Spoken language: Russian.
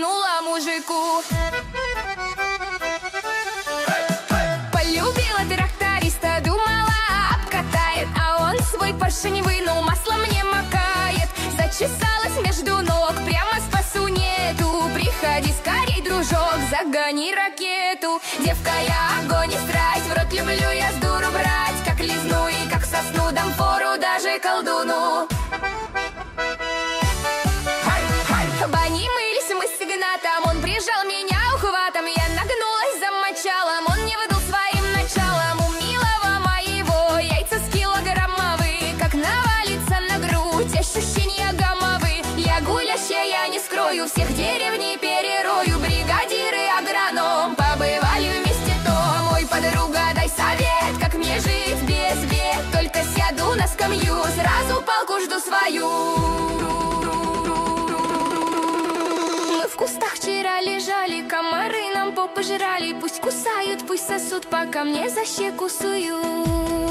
подмигнула мужику. Полюбила тракториста, думала обкатает, а он свой Порше не вынул, масло мне макает. Зачесалась между ног, прямо спасу нету. Приходи скорей, дружок, загони ракету. Девка, я огонь и страсть, в рот люблю я с дуру брать. Как лизну и как сосну, дам фору даже колдуну. Бани мылись мы с Игнатом, он прижал меня ухватом. Я нагнулась за мочалом, он не выдал своим началом. У милого моего яйца с килограммовые, как навалится на грудь, ощущения гамовые. Я гулящая, я не скрою, всех деревней перерою. Бригадир и агроном побывали вместе то. Мой подруга, дай совет, как мне жить без бед. Только сяду на скамью, сразу палку жду свою. В кустах вчера лежали, комары нам попожрали. Пусть кусают, пусть сосут, пока мне за щеку суют.